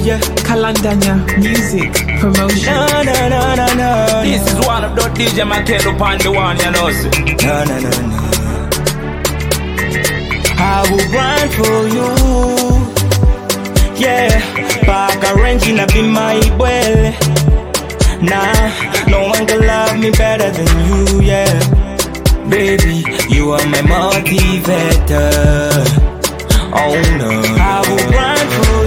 yeah. Kalandanya Music Promotion. No, no, no, no, no. This is one of the DJ Makelo upon the one, you know. No, no, no, no. I will run for you, yeah. Back arranging up in my well. Nah, no one can love me better than you, yeah. Baby, you are my motivator. Oh no, I will run for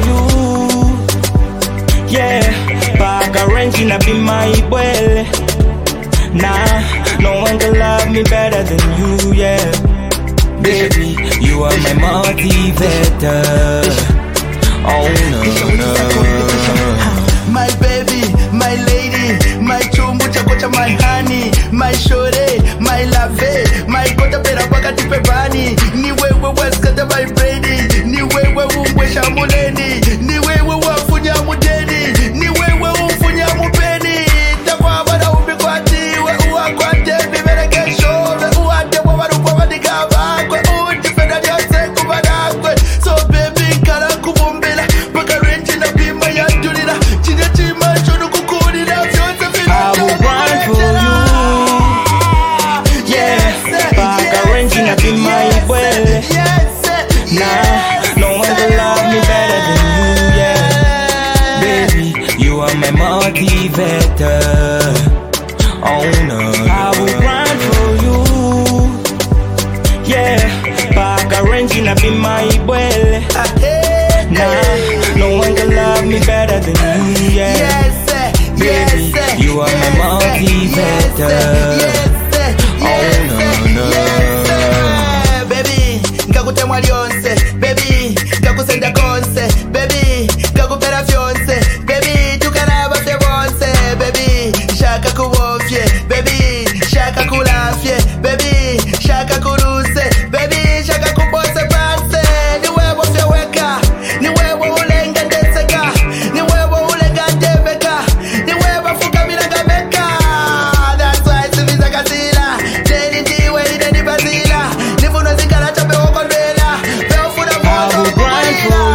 you, yeah. Back arranging up in my well. Nah, no one can love me better than you, yeah. Baby, you are my motivator. Oh no, no. My baby, my lady, my chumbu chakocha, my honey, my shore, my love, my kota pera wakati pebani. Ni wewe waskata my brady, ni wewe umwesha muleni, ni wewe wafunya mudeni, ni wewe umfunya mupeni. Tafa bada ubikwati, we uakwate, bibere kesho, we uate wabaru kwa madigaba, kwe utifenda nyose kubadakwe. So baby, kala kubumbila, baka renji na bima ya dulila, chine chima chono kukurila, vyonse vina. I will run for you, yeah. Back arranging up in my well. Nah, no one can love me better than you, yeah. Baby, you are my motivator. Oh no, I will run for you, yeah. Back arranging up in my well. Nah, no one can love me better than you, yeah. Baby, you are my motivator. Oh no, no. Baby, ngakutemwa lyonse. Baby, ngakusenda konse. Baby, ngakupera fyonse. Baby, tukaraba fye bonse. Baby, shaka kubofye. Baby, shaka kulafye. Baby, shaka kuruse. Baby, shaka kubose panse. Ni wewe fye weka. Ni wewe ulenga ndeseka. Ni wewe ulenga ndebeka. Ni wewe fuka milanga beka. That's why siviza kasila. Deni ndiwe ide ni bazila. Nifuno zikala chape wakondela. Peofuna I will run for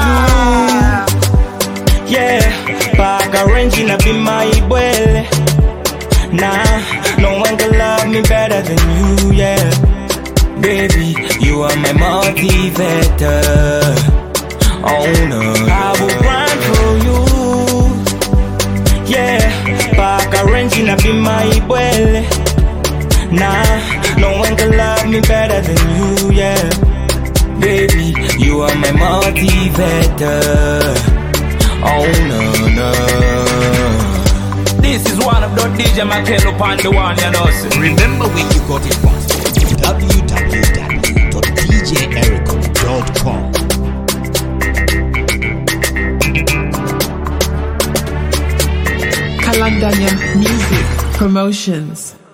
you, yeah. Back arranging up in my well. Nah, no one can love me better than you, yeah. Baby, you are my motivator. Oh no, I will run for you, yeah. Back arranging up in my well. Nah, no one can love me better than you, yeah. Baby, you are my motivator. Oh no, no. This is one of the DJ Makelo upon the one, you know. Remember where you got it from. www.djericom.com. Kalandanya Music Promotions.